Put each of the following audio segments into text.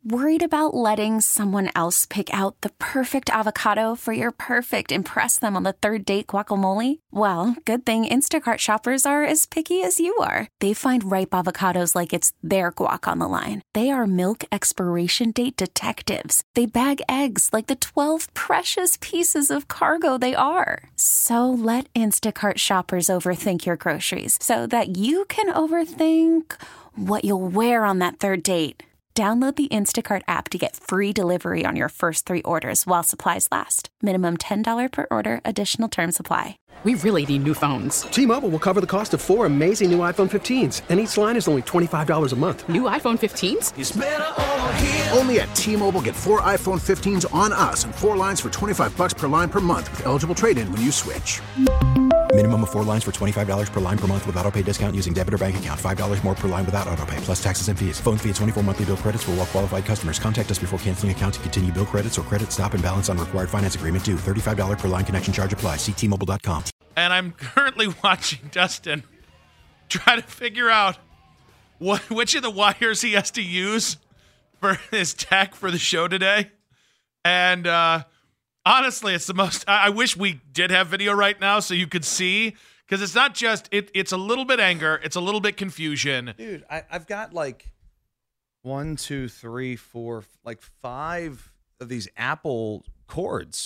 Worried about letting someone else pick out the perfect avocado for your perfect impress them on the third date guacamole? Well, good thing Instacart shoppers are as picky as you are. They find ripe avocados like it's their guac on the line. They are milk expiration date detectives. They bag eggs like the 12 precious pieces of cargo they are. So let Instacart shoppers overthink your groceries so that you can overthink what you'll wear on that third date. Download the Instacart app to get free delivery on your first 3 orders while supplies last. Minimum $10 per order. Additional terms apply. We really need new phones. T-Mobile will cover the cost of 4 amazing new iPhone 15s, and each line is only $25 a month. New iPhone 15s? It's better over here. Only at T-Mobile, get 4 iPhone 15s on us and 4 lines for $25 per line per month with eligible trade-in when you switch. Minimum of 4 lines for $25 per line per month with autopay discount using debit or bank account. $5 more per line without autopay, plus taxes and fees. Phone fee at 24 monthly bill credits for well-qualified customers. Contact us before canceling account to continue bill credits or credit stop and balance on required finance agreement due. $35 per line connection charge applies. See T-Mobile.com. And I'm currently watching Dustin try to figure out which of the wires he has to use for his tech for the show today. And honestly, it's the most – I wish we did have video right now so you could see, because it's not just – it's a little bit anger. It's a little bit confusion. Dude, I've got like 1, 2, 3, 4, like 5 of these Apple cords.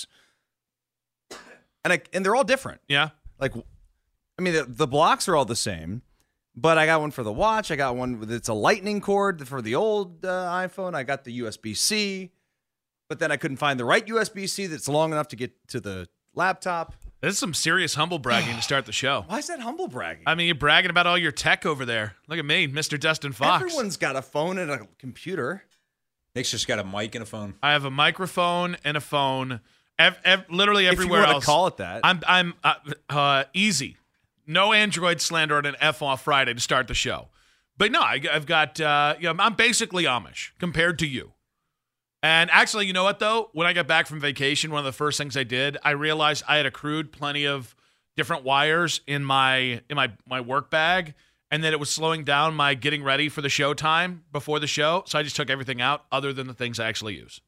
And they're all different. Yeah. Like, I mean, the blocks are all the same, but I got one for the watch. I got one that's a lightning cord for the old iPhone. I got the USB-C, but then I couldn't find the right USB-C that's long enough to get to the laptop. This is some serious humble bragging to start the show. Why is that humble bragging? I mean, you're bragging about all your tech over there. Look at me, Mr. Dustin Fox. Everyone's got a phone and a computer. Nick's just got a mic and a phone. I have a microphone and a phone. Literally everywhere if you else. Call it that. I'm easy. No Android slander on an F off Friday to start the show. But no, I've got. I'm basically Amish compared to you. And actually, you know what though? When I got back from vacation, one of the first things I did, I realized I had accrued plenty of different wires in my work bag, and that it was slowing down my getting ready for the show time before the show. So I just took everything out, other than the things I actually use.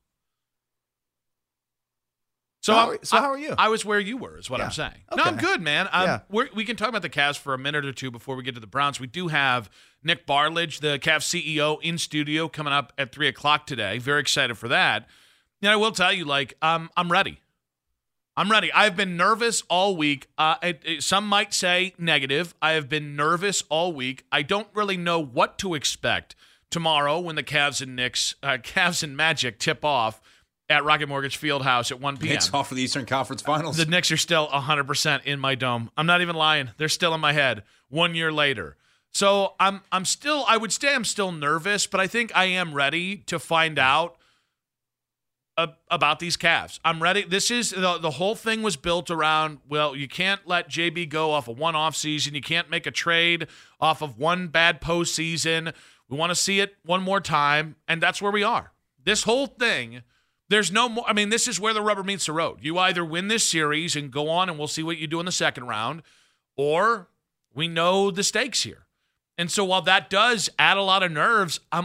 So how are you? I was where you were, is what I'm saying. Okay. No, I'm good, man. We can talk about the Cavs for a minute or two before we get to the Browns. We do have Nick Bartlage, the Cavs CEO, in studio coming up at 3 o'clock today. Very excited for that. And I will tell you, I'm ready. I'm ready. I've been nervous all week. Some might say negative. I have been nervous all week. I don't really know what to expect tomorrow when the Cavs and Magic tip off at Rocket Mortgage Fieldhouse at 1 p.m. Knicks off for the Eastern Conference Finals. The Knicks are still 100% in my dome. I'm not even lying. They're still in my head 1 year later. So I'm still nervous, but I think I am ready to find out about these Cavs. I'm ready. This is the whole thing was built around, well, you can't let JB go off of one off season. You can't make a trade off of one bad postseason. We want to see it one more time, and that's where we are. This whole thing, there's no more. I mean, this is where the rubber meets the road. You either win this series and go on, and we'll see what you do in the second round, or we know the stakes here. And so while that does add a lot of nerves, I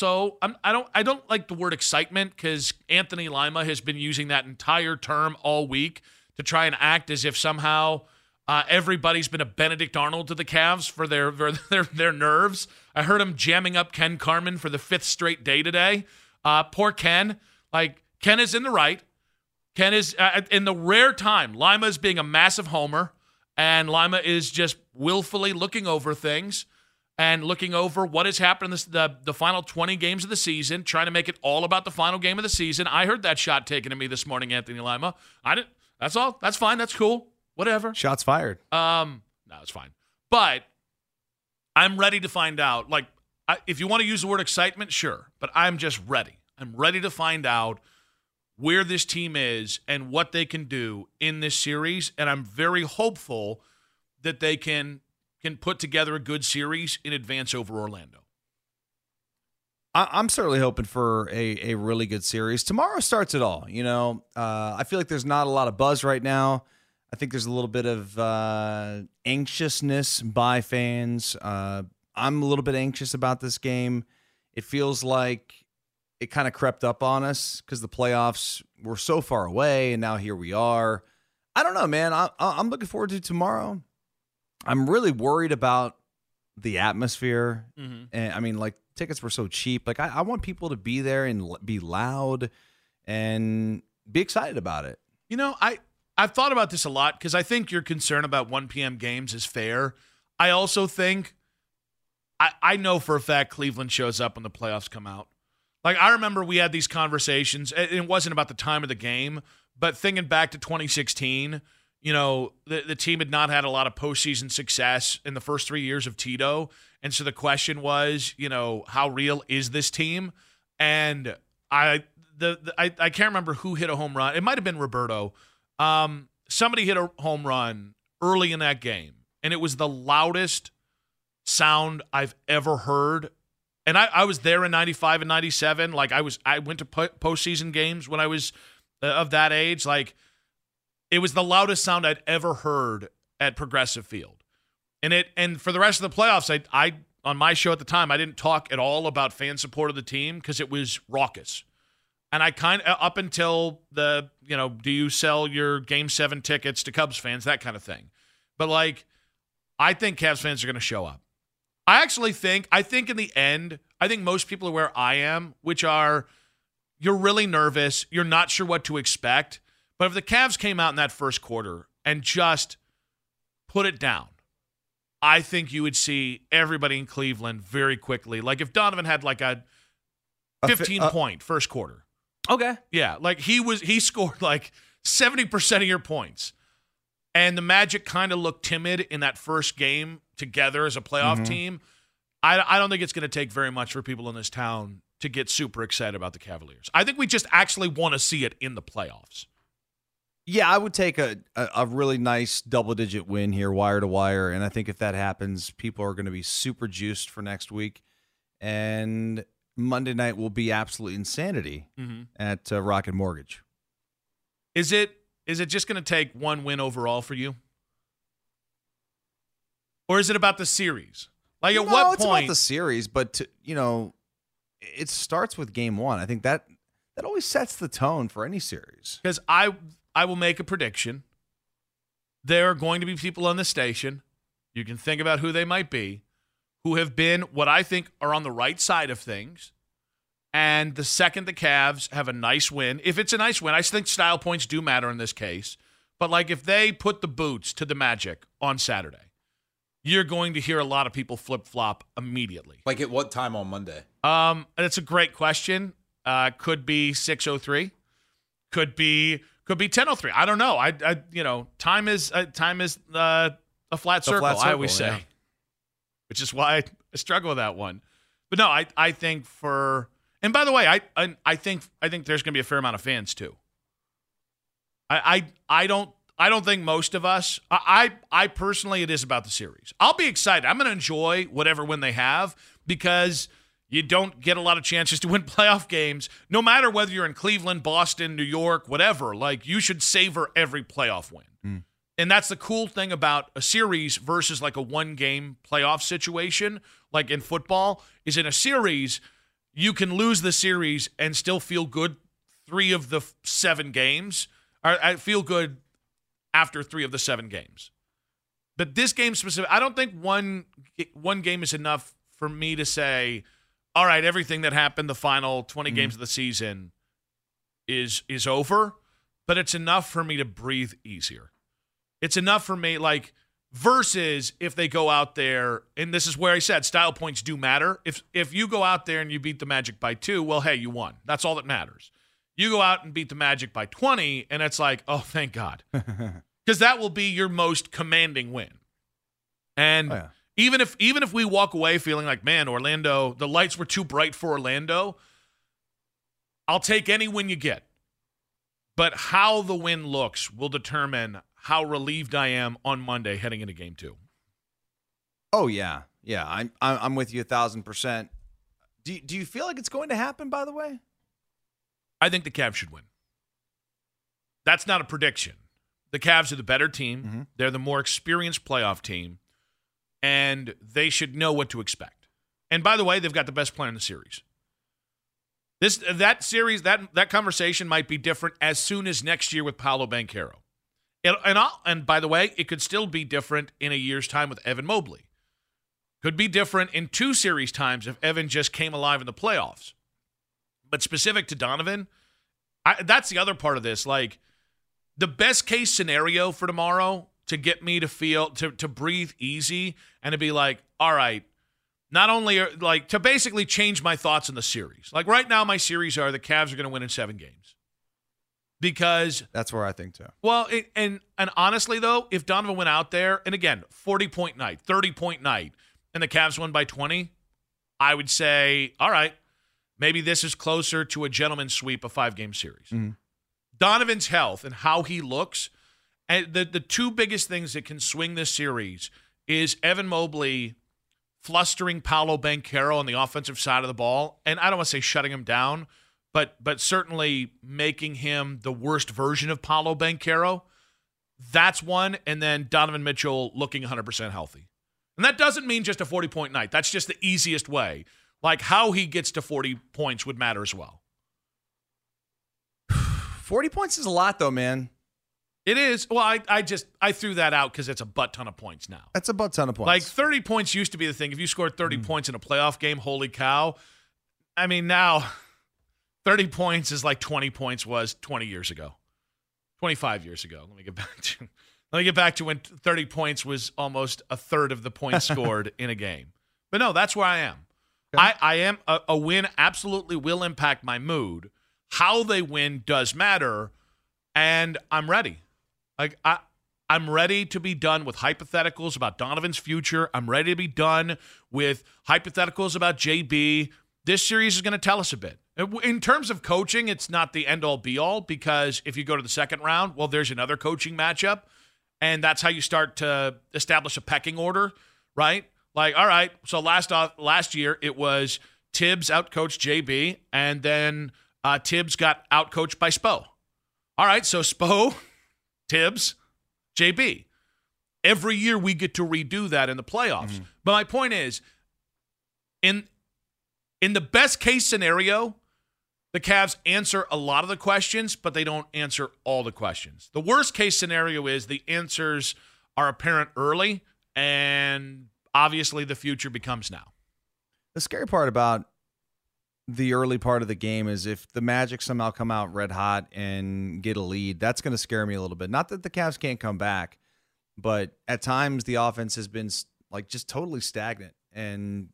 don't like the word excitement, because Anthony Lima has been using that entire term all week to try and act as if somehow everybody's been a Benedict Arnold to the Cavs for their nerves. I heard him jamming up Ken Carman for the 5th straight day today. Poor Ken. Ken is in the right. Ken is in the rare time. Lima is being a massive homer, and Lima is just willfully looking over things and looking over what has happened in the final 20 games of the season, trying to make it all about the final game of the season. I heard that shot taken at me this morning, Anthony Lima. I didn't. That's all. That's fine. That's cool. Whatever. Shots fired. No, it's fine. But I'm ready to find out. If you want to use the word excitement, sure. But I'm just ready. I'm ready to find out where this team is and what they can do in this series, and I'm very hopeful that they can put together a good series in advance over Orlando. I'm certainly hoping for a really good series. Tomorrow starts it all. I feel like there's not a lot of buzz right now. I think there's a little bit of anxiousness by fans. I'm a little bit anxious about this game. It feels like it kind of crept up on us because the playoffs were so far away, and now here we are. I don't know, man. I'm looking forward to tomorrow. I'm really worried about the atmosphere. Mm-hmm. And I mean, like, tickets were so cheap. Like, I want people to be there and be loud and be excited about it. You know, I've thought about this a lot because I think your concern about 1 p.m. games is fair. I also think I know for a fact Cleveland shows up when the playoffs come out. Like, I remember we had these conversations. It wasn't about the time of the game, but thinking back to 2016, you know, the team had not had a lot of postseason success in the first 3 years of Tito. And so the question was, you know, how real is this team? And I can't remember who hit a home run. It might have been Roberto. Somebody hit a home run early in that game, and it was the loudest sound I've ever heard. And I was there in 95 and 97. Like, I went to postseason games when I was of that age. Like, it was the loudest sound I'd ever heard at Progressive Field. And for the rest of the playoffs, I on my show at the time, I didn't talk at all about fan support of the team because it was raucous. And I kind of, up until the, you know, do you sell your Game 7 tickets to Cubs fans, that kind of thing. But, like, I think Cavs fans are going to show up. I think in the end, I think most people are where I am, which are, you're really nervous, you're not sure what to expect. But if the Cavs came out in that first quarter and just put it down, I think you would see everybody in Cleveland very quickly. Like, if Donovan had like a 15-point first quarter. Okay. Yeah, like he scored like 70% of your points. And the Magic kind of looked timid in that first game together as a playoff team. I don't think it's going to take very much for people in this town to get super excited about the Cavaliers. I think we just actually want to see it in the playoffs. Yeah, I would take a really nice double-digit win here, wire to wire. And I think if that happens, people are going to be super juiced for next week. And Monday night will be absolute insanity at Rocket Mortgage. Is it just going to take one win overall for you? Or is it about the series? Like, at what point? It's about the series, but, it starts with game one. I think that always sets the tone for any series. Because I will make a prediction. There are going to be people on the station, you can think about who they might be, who have been what I think are on the right side of things. And the second the Cavs have a nice win, if it's a nice win, I think style points do matter in this case. But, like, if they put the boots to the Magic on Saturday, you're going to hear a lot of people flip-flop immediately. Like, at what time on Monday? That's a great question. Could be 6:03. Could be 10:03. I don't know. Time is a flat circle, I always say. Yeah. Which is why I struggle with that one. But no, I think for, and by the way, I think there's going to be a fair amount of fans too. I don't think most of us. I personally, it is about the series. I'll be excited. I'm going to enjoy whatever win they have because you don't get a lot of chances to win playoff games, no matter whether you're in Cleveland, Boston, New York, whatever. Like, you should savor every playoff win. And that's the cool thing about a series versus like a one-game playoff situation, like in football, is in a series, you can lose the series and still feel good 3 of the 7 games. Or I feel good after 3 of the 7 games. But this game specific, I don't think one game is enough for me to say, all right, everything that happened the final 20 games of the season is over. But it's enough for me to breathe easier. It's enough for me, like, versus if they go out there, and this is where I said style points do matter. If you go out there and you beat the Magic by 2, well, hey, you won. That's all that matters. You go out and beat the Magic by 20, and it's like, oh, thank God. Because that will be your most commanding win. And even if we walk away feeling like, man, Orlando, the lights were too bright for Orlando, I'll take any win you get. But how the win looks will determine how relieved I am on Monday heading into game 2. Oh, yeah. Yeah, I'm with you 1,000%. Do you feel like it's going to happen, by the way? I think the Cavs should win. That's not a prediction. The Cavs are the better team. They're the more experienced playoff team, and they should know what to expect. And by the way, they've got the best player in the series. That series, that conversation might be different as soon as next year with Paolo Banchero. And by the way, it could still be different in a year's time with Evan Mobley. Could be different in 2 series times if Evan just came alive in the playoffs. But specific to Donovan, that's the other part of this. Like, the best case scenario for tomorrow to get me to feel, to breathe easy and to be like, all right, not only like to basically change my thoughts in the series. Like right now, my series are the Cavs are going to win in 7 games. Because that's where I think too. Well, and honestly though, if Donovan went out there and again 40-point night, 30-point night, and the Cavs won by 20, I would say, all right, maybe this is closer to a gentleman's sweep, a 5-game series. Mm-hmm. Donovan's health and how he looks, and the 2 biggest things that can swing this series is Evan Mobley flustering Paolo Banchero on the offensive side of the ball, and I don't want to say shutting him down, but certainly making him the worst version of Paolo Banchero. That's one, and then Donovan Mitchell looking 100% healthy. And that doesn't mean just a 40-point night. That's just the easiest way. Like how he gets to 40 points would matter as well. 40 points is a lot, though, man. It is. Well, I threw that out because it's a butt ton of points now. That's a butt ton of points. Like 30 points used to be the thing. If you scored 30 points in a playoff game, holy cow. I mean, now 30 points is like 20 points was 20 years ago, 25 years ago. Let me get back to when 30 points was almost a third of the points scored in a game. But no, that's where I am. Okay. I am a win absolutely will impact my mood. How they win does matter, and I'm ready. Like I'm ready to be done with hypotheticals about Donovan's future. I'm ready to be done with hypotheticals about JB. This series is going to tell us a bit. In terms of coaching, it's not the end-all, be-all, because if you go to the second round, well, there's another coaching matchup, and that's how you start to establish a pecking order, right? Like, all right, so last year it was Tibbs outcoached JB, and then Tibbs got outcoached by Spo. All right, so Spo, Tibbs, JB. Every year we get to redo that in the playoffs. Mm-hmm. But my point is, in the best case scenario, the Cavs answer a lot of the questions, but they don't answer all the questions. The worst case scenario is the answers are apparent early, and obviously the future becomes now. The scary part about the early part of the game is if the Magic somehow come out red hot and get a lead, that's going to scare me a little bit. Not that the Cavs can't come back, but at times the offense has been like just totally stagnant. And,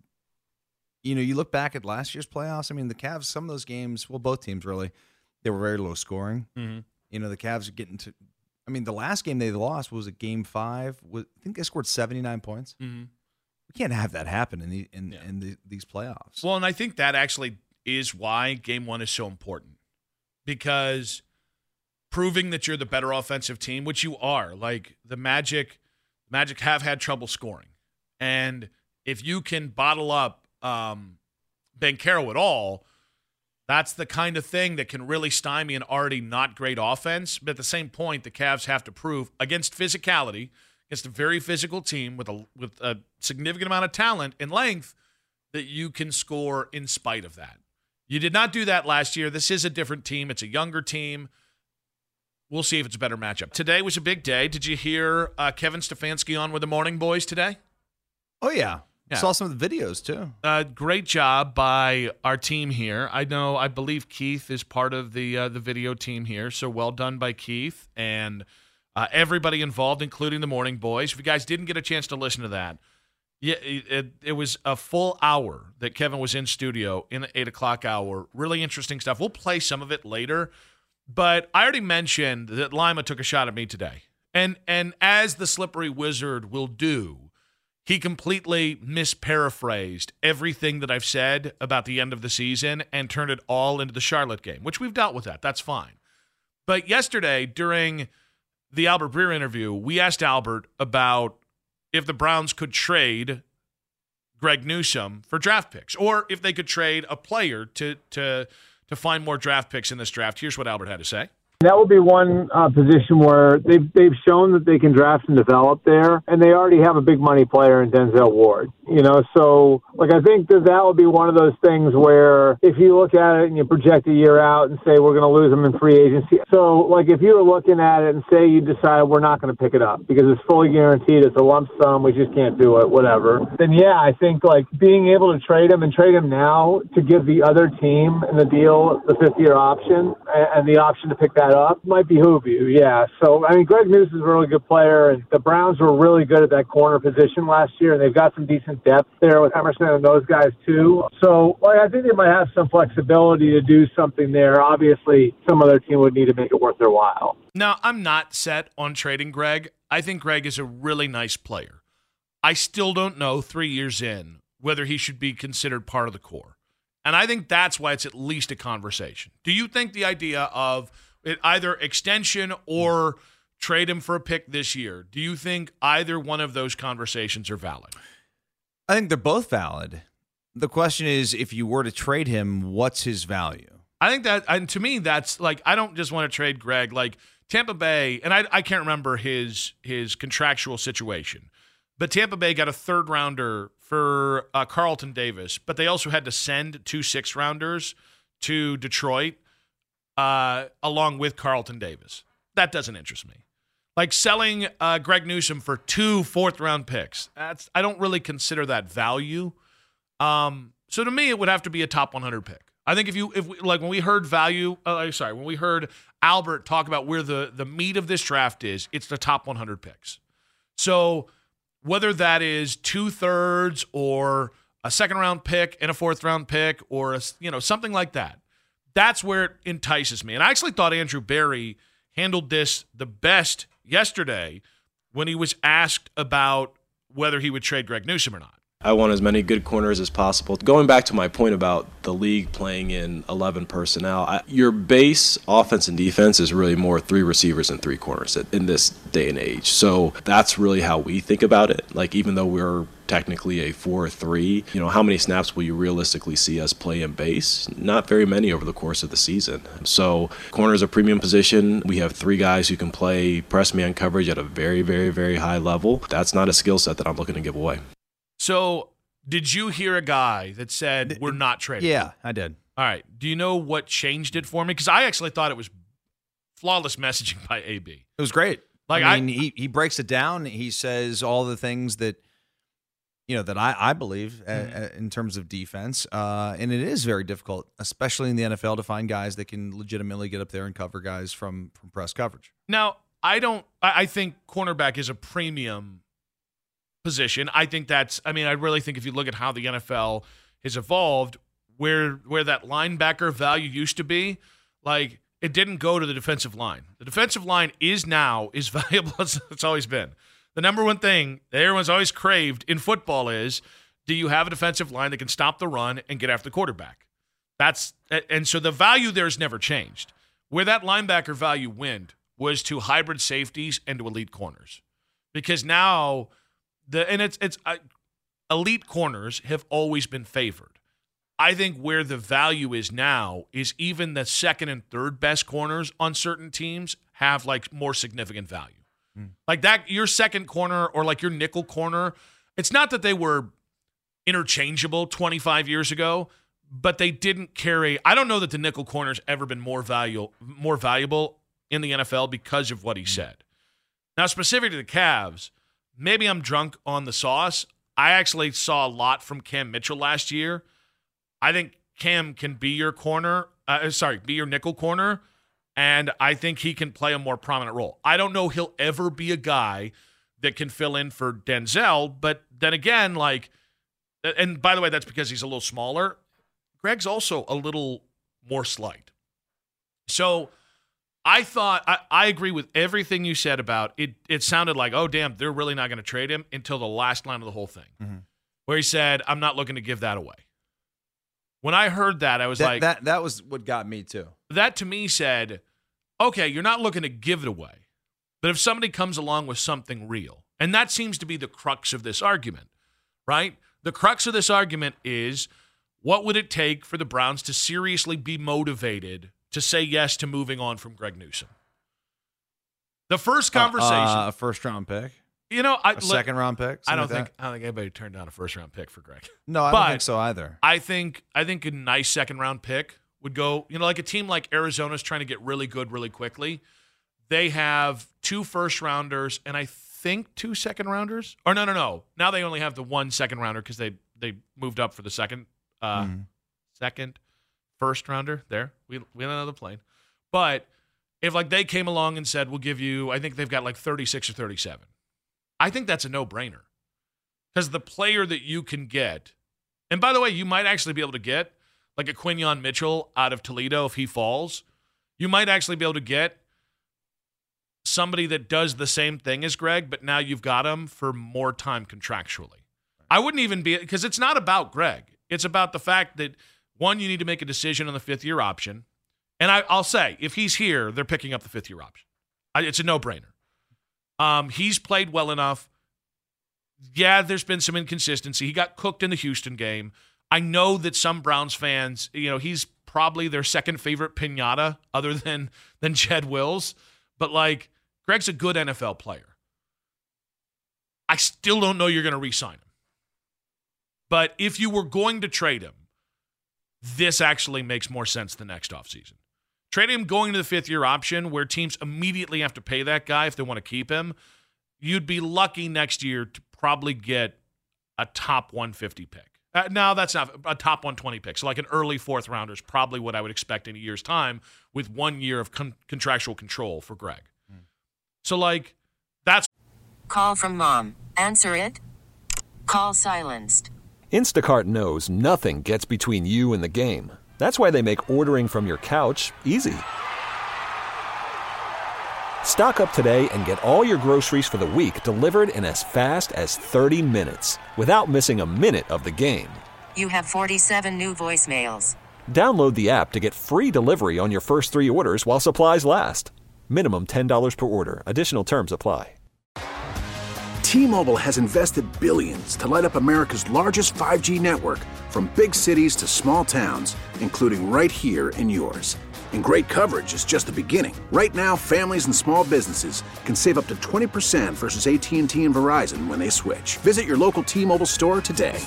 you know, you look back at last year's playoffs, I mean, the Cavs, some of those games, well, both teams really, they were very low scoring. Mm-hmm. You know, the Cavs are getting to, I mean, the last game they lost was Game 5. I think they scored 79 points. Mm-hmm. We can't have that happen in these playoffs. Well, and I think that actually is why Game 1 is so important, because proving that you're the better offensive team, which you are, like the Magic have had trouble scoring, and if you can bottle up Banchero at all, that's the kind of thing that can really stymie an already not great offense. But at the same point, the Cavs have to prove against physicality, against a very physical team with a significant amount of talent and length, that you can score in spite of that. You did not do that last year. This is a different team. It's a younger team. We'll see if it's a better matchup. Today was a big day. Did you hear Kevin Stefanski on with the Morning Boys today? Oh, yeah. Saw some of the videos, too. Great job by our team here. I believe Keith is part of the video team here, so well done by Keith. And everybody involved, including the Morning Boys. If you guys didn't get a chance to listen to that, yeah, it was a full hour that Kevin was in studio in the 8 o'clock hour. Really interesting stuff. We'll play some of it later, but I already mentioned that Lima took a shot at me today. And as the slippery wizard will do, he completely misparaphrased everything that I've said about the end of the season and turned it all into the Charlotte game, which we've dealt with that. That's fine. But yesterday, during the Albert Breer interview, we asked Albert about if the Browns could trade Greg Newsome for draft picks, or if they could trade a player to find more draft picks in this draft. Here's what Albert had to say. That will be one position where they've shown that they can draft and develop there, and they already have a big money player in Denzel Ward. So I think that will be one of those things where if you look at it and you project a year out and say we're going to lose him in free agency. So if you were looking at it and say you decide we're not going to pick it up because it's fully guaranteed, it's a lump sum, we just can't do it, whatever. Then yeah, I think being able to trade him now to give the other team in the deal the 5th-year option and the option to pick that up might behoove you, yeah. So, Greg Newsome is a really good player, and the Browns were really good at that corner position last year, and they've got some decent depth there with Emerson and those guys, too. So, I think they might have some flexibility to do something there. Obviously, some other team would need to make it worth their while. Now, I'm not set on trading Greg. I think Greg is a really nice player. I still don't know, 3 years in, whether he should be considered part of the core. And I think that's why it's at least a conversation. Do you think the idea of either extension or trade him for a pick this year, do you think either one of those conversations are valid? I think they're both valid. The question is, if you were to trade him, what's his value? I think that, and to me, that's I don't just want to trade Greg. Tampa Bay, and I can't remember his contractual situation, but Tampa Bay got a 3rd rounder for Carlton Davis, but they also had to send 2 6-rounders to Detroit along with Carlton Davis. That doesn't interest me. Selling Greg Newsome for 2 4th-round picks, I don't really consider that value. So to me, it would have to be a top 100 pick. I think when we heard when we heard Albert talk about where the meat of this draft is, it's the top 100 picks. So whether that is 2/3 or a 2nd-round pick and a 4th-round pick or something like that, that's where it entices me. And I actually thought Andrew Berry handled this the best yesterday when he was asked about whether he would trade Greg Newsome or not. I want as many good corners as possible. Going back to my point about the league playing in 11 personnel, your base offense and defense is really more 3 receivers and 3 corners in this day and age. So that's really how we think about it. Even though we're technically a 4-3, how many snaps will you realistically see us play in base? Not very many over the course of the season. So corner is a premium position. We have 3 guys who can play press man coverage at a very, very, very high level. That's not a skill set that I'm looking to give away. So, did you hear a guy that said, we're not trading? Yeah, I did. All right. Do you know what changed it for me? Because I actually thought it was flawless messaging by AB. It was great. He breaks it down. He says all the things that, that I believe in terms of defense. And it is very difficult, especially in the NFL, to find guys that can legitimately get up there and cover guys from press coverage. Now, I think cornerback is a premium position. I think I really think if you look at how the NFL has evolved, where that linebacker value used to be, it didn't go to the defensive line. The defensive line is valuable as it's always been. The number one thing that everyone's always craved in football is, do you have a defensive line that can stop the run and get after the quarterback? And so the value there has never changed. Where that linebacker value went was to hybrid safeties and to elite corners, because now elite corners have always been favored. I think where the value is now is even the 2nd and 3rd best corners on certain teams have more significant value. Your 2nd corner or your nickel corner, it's not that they were interchangeable 25 years ago, but they didn't carry. I don't know that the nickel corner's ever been more valuable in the NFL because of what he said. Now, specific to the Cavs, maybe I'm drunk on the sauce. I actually saw a lot from Cam Mitchell last year. I think Cam can be your be your nickel corner, and I think he can play a more prominent role. I don't know he'll ever be a guy that can fill in for Denzel, but then again, and by the way, that's because he's a little smaller. Greg's also a little more slight. So I thought, I agree with everything you said about it. It sounded like, oh, damn, they're really not going to trade him until the last line of the whole thing, where he said, I'm not looking to give that away. When I heard that, I was that was what got me too. That to me said, okay, you're not looking to give it away, but if somebody comes along with something real, and that seems to be the crux of this argument, right? The crux of this argument is, what would it take for the Browns to seriously be motivated to say yes to moving on from Greg Newsome? The first conversation, a first-round pick, a second-round pick. I don't think anybody turned down a first-round pick for Greg. No, I don't think so either. I think a nice second-round pick would go. Like a team like Arizona's trying to get really good really quickly. They have 2 first-rounders and I think 2 second-rounders. Or no. Now they only have the 1 second-rounder because they moved up for the second first-rounder. There, we had another plane. But if they came along and said, we'll give you, I think they've got 36 or 37. I think that's a no-brainer. Because the player that you can get, and by the way, you might actually be able to get a Quinyon Mitchell out of Toledo if he falls. You might actually be able to get somebody that does the same thing as Greg, but now you've got him for more time contractually. I wouldn't even be, because it's not about Greg. It's about the fact that, one, you need to make a decision on the 5th-year option. And I'll say, if he's here, they're picking up the 5th-year option. It's a no-brainer. He's played well enough. Yeah, there's been some inconsistency. He got cooked in the Houston game. I know that some Browns fans, he's probably their second favorite piñata other than Jed Wills. But, Greg's a good NFL player. I still don't know you're going to re-sign him. But if you were going to trade him, this actually makes more sense the next offseason. Trading him going to the 5th-year option where teams immediately have to pay that guy if they want to keep him, you'd be lucky next year to probably get a top 150 pick. No, that's not a top 120 pick. So an early 4th rounder is probably what I would expect in a year's time with 1 year of contractual control for Greg. So, that's... Call from mom. Answer it. Call silenced. Instacart knows nothing gets between you and the game. That's why they make ordering from your couch easy. Stock up today and get all your groceries for the week delivered in as fast as 30 minutes without missing a minute of the game. You have 47 new voicemails. Download the app to get free delivery on your first 3 orders while supplies last. Minimum $10 per order. Additional terms apply. T-Mobile has invested billions to light up America's largest 5G network, from big cities to small towns, including right here in yours. And great coverage is just the beginning. Right now, families and small businesses can save up to 20% versus AT&T and Verizon when they switch. Visit your local T-Mobile store today.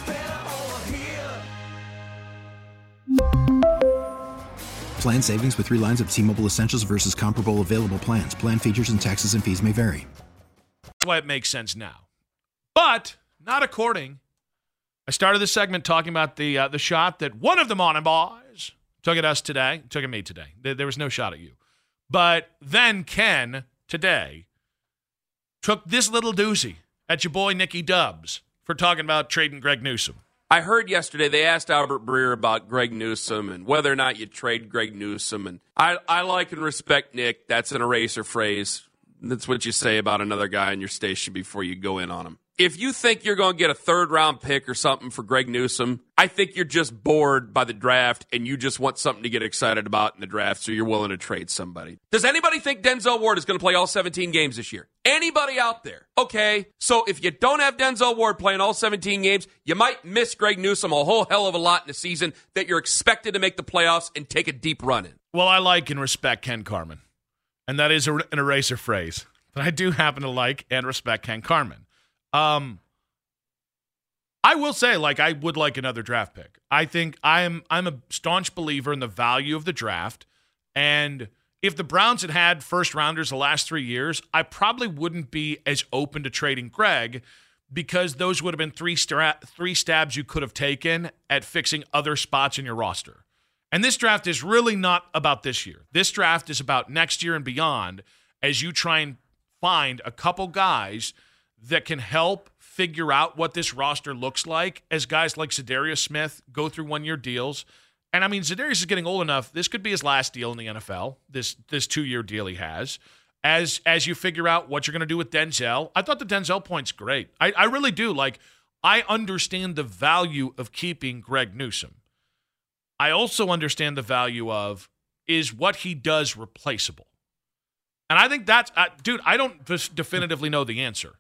Plan savings with 3 lines of T-Mobile Essentials versus comparable available plans. Plan features and taxes and fees may vary. That's why it makes sense now. But not according. I started this segment talking about the shot that one of the Morning Boys took at us today. Took at me today. There was no shot at you. But then Ken, today, took this little doozy at your boy Nicky Dubs for talking about trading Greg Newsome. I heard yesterday they asked Albert Breer about Greg Newsome and whether or not you trade Greg Newsome. And I like and respect Nick. That's an eraser phrase. That's what you say about another guy in your station before you go in on him. If you think you're going to get a 3rd-round pick or something for Greg Newsome, I think you're just bored by the draft and you just want something to get excited about in the draft, so you're willing to trade somebody. Does anybody think Denzel Ward is going to play all 17 games this year? Anybody out there? Okay, so if you don't have Denzel Ward playing all 17 games, you might miss Greg Newsome a whole hell of a lot in the season that you're expected to make the playoffs and take a deep run in. Well, I like and respect Ken Carman, and that is an eraser phrase. But I do happen to like and respect Ken Carman. I will say, I would like another draft pick. I think I'm a staunch believer in the value of the draft. And if the Browns had first rounders the last 3 years, I probably wouldn't be as open to trading Greg, because those would have been three stabs you could have taken at fixing other spots in your roster. And this draft is really not about this year. This draft is about next year and beyond, as you try and find a couple guys that can help figure out what this roster looks like as guys like Za'Darius Smith go through 1-year deals. And, Za'Darius is getting old enough. This could be his last deal in the NFL, this 2-year deal he has. As you figure out what you're going to do with Denzel. I thought the Denzel point's great. I really do. I understand the value of keeping Greg Newsome. I also understand the value of, is what he does replaceable? And I think that's, dude, I don't definitively know the answer.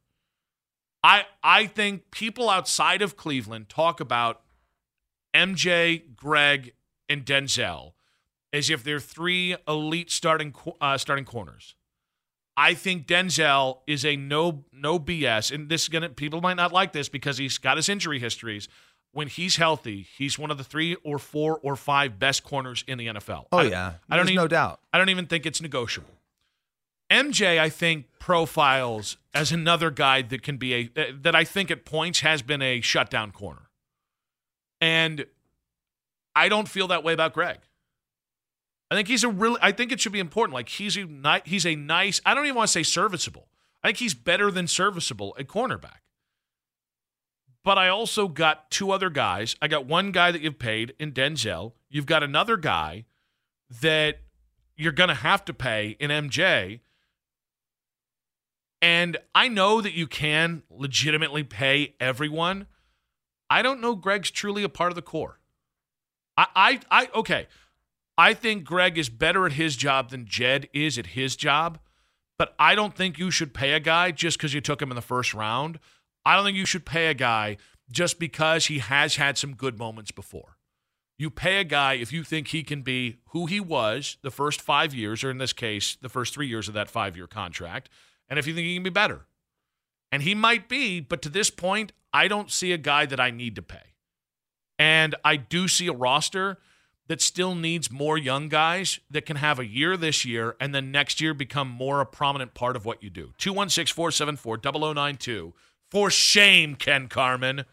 I think people outside of Cleveland talk about MJ, Greg, and Denzel as if they're three elite starting corners. I think Denzel is a no BS, and this is people might not like this because he's got his injury histories. When he's healthy, he's one of the 3 or 4 or 5 best corners in the NFL. There's no doubt. I don't even think it's negotiable. MJ, I think, profiles as another guy that can be that I think at points has been a shutdown corner. And I don't feel that way about Greg. I think I think it should be important. Like he's a nice, I don't even want to say serviceable. I think he's better than serviceable at cornerback. But I also got 2 other guys. I got one guy that you've paid in Denzel. You've got another guy that you're going to have to pay in MJ. And I know that you can legitimately pay everyone. I don't know Greg's truly a part of the core. Okay. I think Greg is better at his job than Jed is at his job, but I don't think you should pay a guy just because you took him in the first round. I don't think you should pay a guy just because he has had some good moments before. You pay a guy if you think he can be who he was the first 5 years, or in this case, the first 3 years of that 5-year contract, and if you think he can be better. And he might be, but to this point, I don't see a guy that I need to pay. And I do see a roster that still needs more young guys that can have a year this year and then next year become more a prominent part of what you do. 216-474-0092. For shame, Ken Carmen.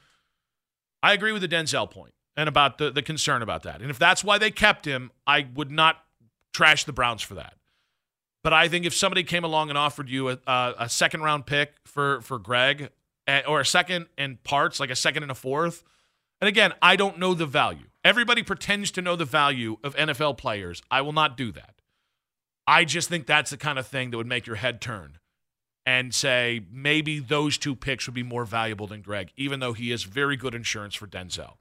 I agree with the Denzel point and about the concern about that. And if that's why they kept him, I would not trash the Browns for that. But I think if somebody came along and offered you a second-round pick for Greg, or a second and parts, like a second and a fourth, and again, I don't know the value. Everybody pretends to know the value of NFL players. I will not do that. I just think that's the kind of thing that would make your head turn and say maybe those 2 picks would be more valuable than Greg, even though he is very good insurance for Denzel.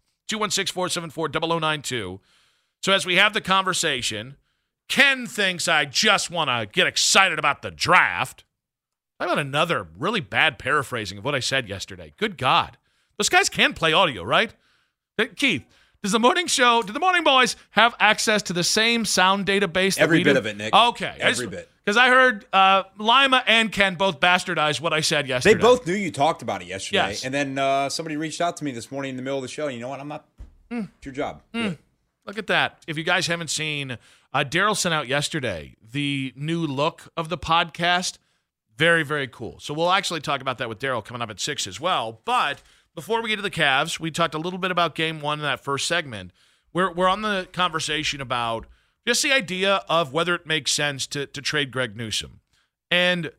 216-474-0092. So as we have the conversation, Ken thinks I just want to get excited about the draft. How about another really bad paraphrasing of what I said yesterday? Good God. Those guys can play audio, right? Keith, do the morning boys have access to the same sound database that Every we bit do? of it, Nick. Okay. Every bit. Because I heard Lima and Ken both bastardized what I said yesterday. They both knew you talked about it yesterday. Yes. And then somebody reached out to me this morning in the middle of the show. You know what? I'm not. It's your job. Look at that. If you guys haven't seen, Daryl sent out yesterday the new look of the podcast. Very, very cool. So we'll actually talk about that with Daryl coming up at 6 as well. But before we get to the Cavs, we talked a little bit about Game 1 in that first segment. We're on the conversation about just the idea of whether it makes sense to trade Greg Newsome. And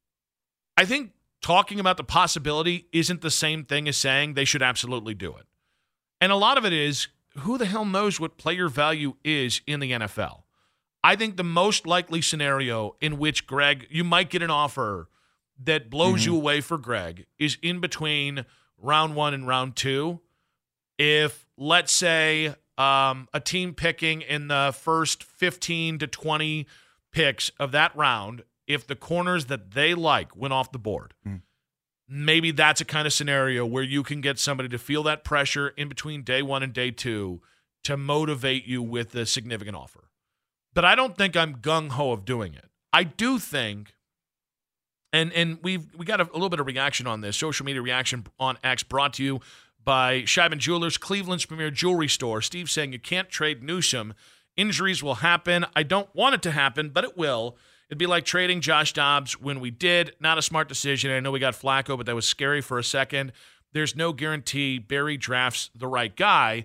I think talking about the possibility isn't the same thing as saying they should absolutely do it. And a lot of it is, who the hell knows what player value is in the NFL? I think the most likely scenario in which Greg, you might get an offer that blows you away for Greg, is in between round 1 and round 2. If, let's say, a team picking in the first 15 to 20 picks of that round, if the corners that they like went off the board, maybe that's a kind of scenario where you can get somebody to feel that pressure in between day 1 and day 2 to motivate you with a significant offer. But I don't think I'm gung-ho of doing it. I do think, and we got a little bit of reaction on this, social media reaction on X, brought to you by Scheiben Jewelers, Cleveland's premier jewelry store. Steve saying you can't trade Newsome. Injuries will happen. I don't want it to happen, but it will. It'd be like trading Josh Dobbs when we did. Not a smart decision. I know we got Flacco, but that was scary for a second. There's no guarantee Barry drafts the right guy.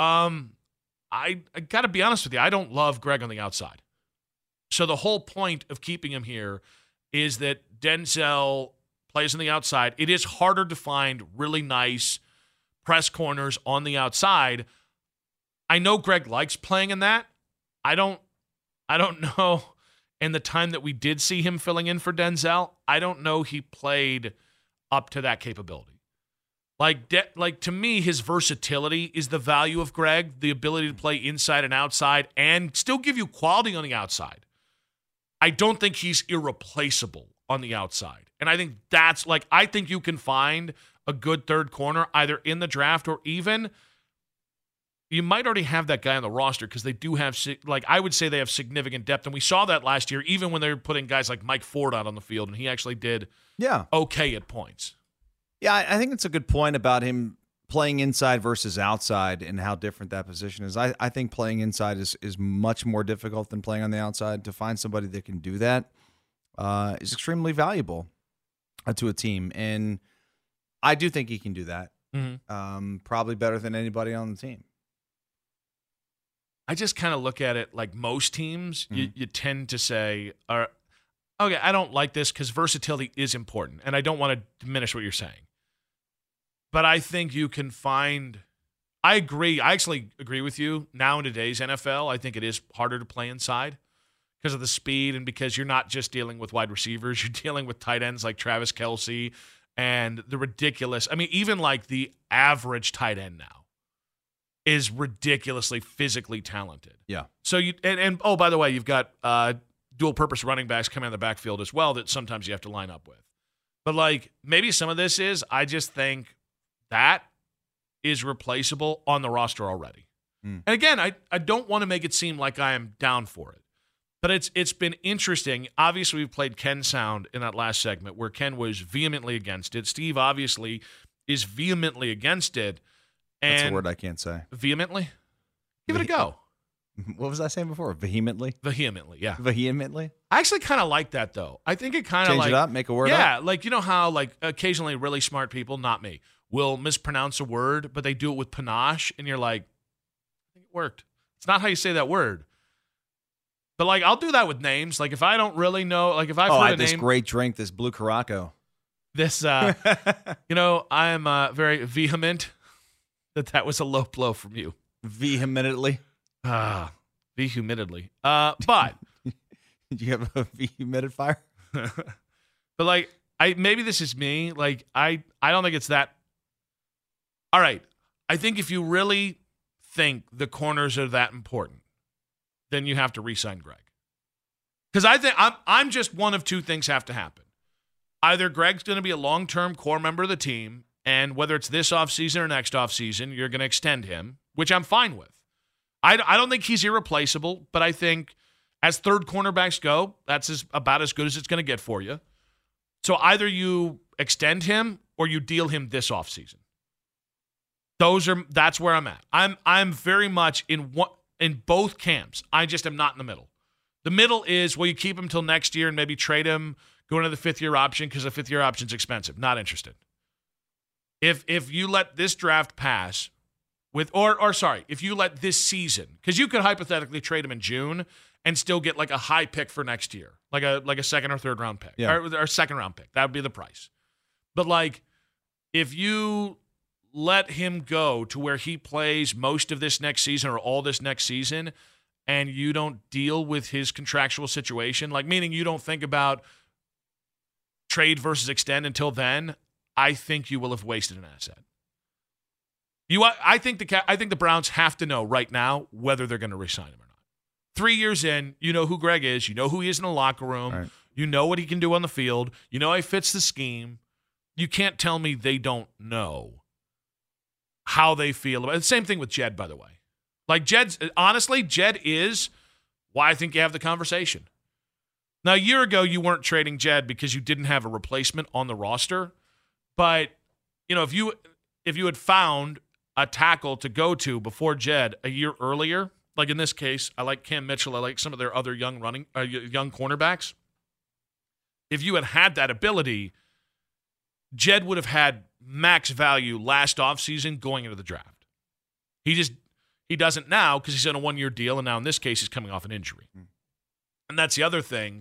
I got to be honest with you. I don't love Greg on the outside. So the whole point of keeping him here is that Denzel plays on the outside. It is harder to find really nice press corners on the outside. I know Greg likes playing in that. I don't know. In the time that we did see him filling in for Denzel, I don't know he played up to that capability. Like to me, his versatility is the value of Greg, the ability to play inside and outside and still give you quality on the outside. I don't think he's irreplaceable on the outside. And I think I think you can find a good third corner either in the draft or even you might already have that guy on the roster because they do have, I would say they have significant depth. And we saw that last year, even when they were putting guys like Mike Ford out on the field, and he actually did okay at points. Yeah, I think it's a good point about him playing inside versus outside and how different that position is. I think playing inside is much more difficult than playing on the outside. To find somebody that can do that is extremely valuable to a team. And I do think he can do that. Probably better than anybody on the team. I just kind of look at it like most teams, you tend to say, okay, I don't like this because versatility is important, and I don't want to diminish what you're saying. But I think you can find – I agree. I actually agree with you. Now in today's NFL, I think it is harder to play inside because of the speed and because you're not just dealing with wide receivers. You're dealing with tight ends like Travis Kelce and the ridiculous – I mean, even like the average tight end now is ridiculously physically talented. Yeah. So you and oh, by the way, you've got dual purpose running backs coming in the backfield as well that sometimes you have to line up with. But like maybe some of this is I just think that is replaceable on the roster already. And again, I don't want to make it seem like I am down for it. But it's been interesting. Obviously, we played Ken Sound in that last segment where Ken was vehemently against it. Steve obviously is vehemently against it. And that's a word I can't say. Vehemently? Give it a go. What was I saying before? Vehemently? Vehemently, yeah. Vehemently? I actually kind of like that, though. I think it kind of change it up, make a word up? Yeah, like you know how like occasionally really smart people, not me, will mispronounce a word, but they do it with panache, and you're like, I think it worked. It's not how you say that word. But like I'll do that with names. Like if I don't really know, like if I've heard I a had this name, great drink, this Blue Caraco. This, you know, I am very vehement that was a low blow from you. Vehemently. Vehemently. But did you have a dehumidifier? But like maybe this is me. Like I don't think it's that. All right. I think if you really think the corners are that important, then you have to re-sign Greg. Because I think I'm just one of two things have to happen. Either Greg's going to be a long-term core member of the team, and whether it's this offseason or next offseason, you're going to extend him, which I'm fine with. I don't think he's irreplaceable, but I think as third cornerbacks go, that's about as good as it's going to get for you. So either you extend him or you deal him this offseason. That's where I'm at. I'm very much in both camps. I just am not in the middle. The middle is, well, you keep him till next year and maybe trade him, go into the fifth-year option because the fifth-year option's expensive. Not interested. If you let this draft pass if you let this season, because you could hypothetically trade him in June and still get like a high pick for next year, like a second or third round pick, or second round pick. That would be the price. But like, if you let him go to where he plays most of this next season or all this next season, and you don't deal with his contractual situation, like meaning you don't think about trade versus extend until then, I think you will have wasted an asset. I think the Browns have to know right now whether they're going to re-sign him or not. 3 years in, you know who Greg is. You know who he is in the locker room. Right. You know what he can do on the field. You know how he fits the scheme. You can't tell me they don't know how they feel about it. Same thing with Jed, by the way. Like Jed is why I think you have the conversation. Now, a year ago, you weren't trading Jed because you didn't have a replacement on the roster. But, you know, if you had found a tackle to go to before Jed a year earlier, like in this case, I like Cam Mitchell, I like some of their other young cornerbacks. If you had that ability, Jed would have had max value last offseason going into the draft. He doesn't now because he's on a one-year deal, and now in this case he's coming off an injury. And that's the other thing.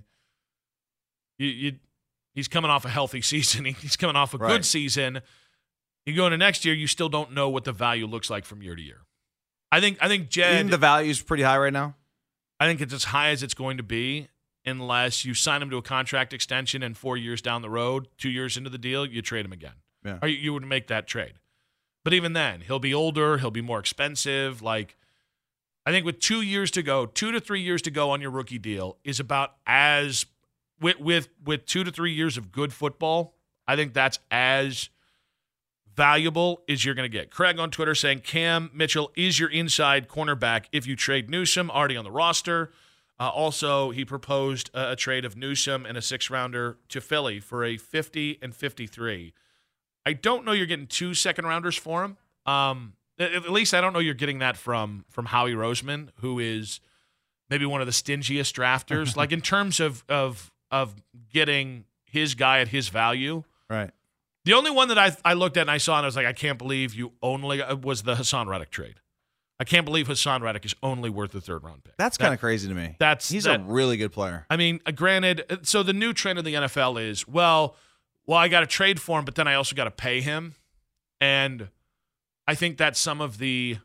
He's coming off a healthy season. He's coming off a good season. You go into next year, you still don't know what the value looks like from year to year. I think Jed. Even the value is pretty high right now. I think it's as high as it's going to be unless you sign him to a contract extension and 4 years down the road, 2 years into the deal, you trade him again. Yeah. Or you would make that trade. But even then, he'll be older. He'll be more expensive. Like, I think with 2 years to go, 2 to 3 years to go on your rookie deal is about as with 2 to 3 years of good football. I think that's as valuable as you're going to get. Craig on Twitter saying Cam Mitchell is your inside cornerback if you trade Newsome, already on the roster. Also, he proposed a trade of Newsome and a 6th-rounder to Philly for a 50 and 53. I don't know you're getting 2 second-rounders for him. At least I don't know you're getting that from Howie Roseman, who is maybe one of the stingiest drafters. Like in terms of getting his guy at his value. Right. The only one that I looked at and I saw and I was like, I can't believe you only was the Hassan Reddick trade. I can't believe Hassan Reddick is only worth the 3rd-round pick. That's kind of crazy to me. He's a really good player. I mean, granted, so the new trend in the NFL is, well, I got to trade for him, but then I also got to pay him. And I think that's some of the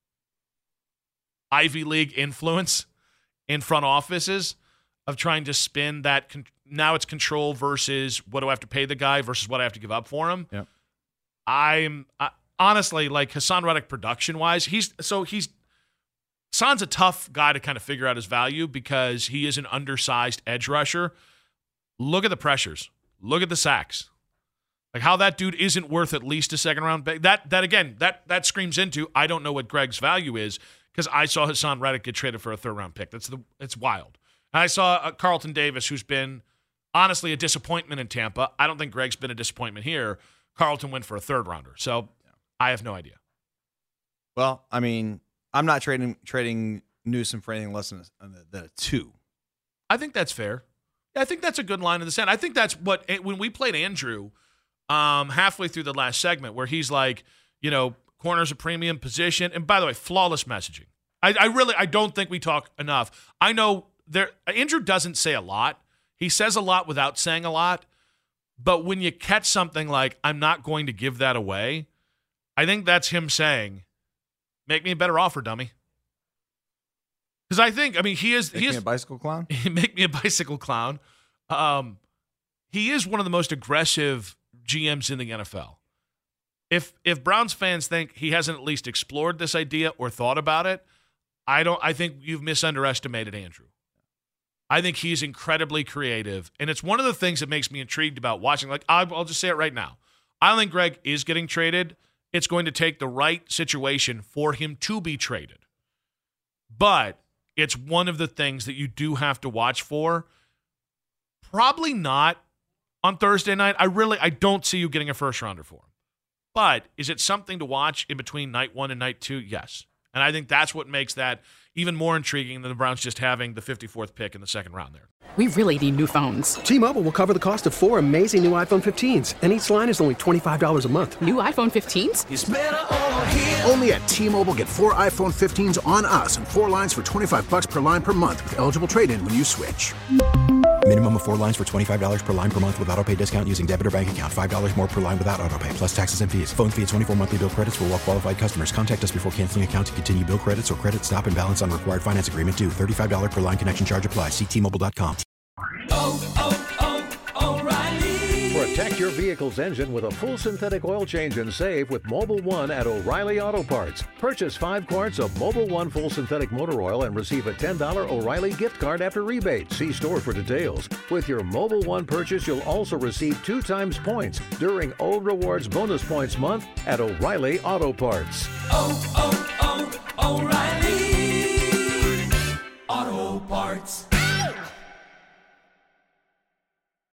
Ivy League influence in front offices of trying to spin that. Now it's control versus what do I have to pay the guy versus what I have to give up for him. Yep. Honestly, like Hassan Reddick production-wise, Hassan's a tough guy to kind of figure out his value because he is an undersized edge rusher. Look at the pressures. Look at the sacks. Like how that dude isn't worth at least a 2nd-round pick. That screams into I don't know what Greg's value is because I saw Hassan Reddick get traded for a 3rd-round pick. It's wild. And I saw Carlton Davis, who's been honestly a disappointment in Tampa. I don't think Greg's been a disappointment here. Carlton went for a 3rd-rounder. So I have no idea. Well, I mean, I'm not trading Newsome for anything less than a 2. I think that's fair. I think that's a good line in the sand. I think that's what when we played Andrew halfway through the last segment where he's like, corner's a premium position. And by the way, flawless messaging. I don't think we talk enough. I know Andrew doesn't say a lot. He says a lot without saying a lot. But when you catch something like, I'm not going to give that away, I think that's him saying, make me a better offer, dummy. Because he is me a bicycle clown? Make me a bicycle clown. He is one of the most aggressive GMs in the NFL. If Browns fans think he hasn't at least explored this idea or thought about it, I think you've misunderestimated Andrew. I think he's incredibly creative, and it's one of the things that makes me intrigued about watching. Like I'll just say it right now. I don't think Greg is getting traded. It's going to take the right situation for him to be traded. But it's one of the things that you do have to watch for. Probably not on Thursday night. I don't see you getting a 1st-rounder for him. But is it something to watch in between night 1 and night 2? Yes. And I think that's what makes that even more intriguing than the Browns just having the 54th pick in the 2nd round there. We really need new phones. T-Mobile will cover the cost of 4 amazing new iPhone 15s, and each line is only $25 a month. New iPhone 15s? It's better over here. Only at T-Mobile, get 4 iPhone 15s on us and 4 lines for $25 per line per month with eligible trade-in when you switch. Minimum of 4 lines for $25 per line per month with autopay discount using debit or bank account. $5 more per line without autopay, plus taxes and fees. Phone fee at 24 monthly bill credits for well-qualified customers. Contact us before canceling account to continue bill credits or credit stop and balance on required finance agreement due. $35 per line connection charge applies. See T-Mobile.com. O'Reilly. Protect your vehicle's engine with a full synthetic oil change and save with Mobil 1 at O'Reilly Auto Parts. Purchase 5 quarts of Mobil 1 full synthetic motor oil and receive a $10 O'Reilly gift card after rebate. See store for details. With your Mobil 1 purchase, you'll also receive 2 times points during O Rewards Bonus Points Month at O'Reilly Auto Parts. O'Reilly Auto Parts.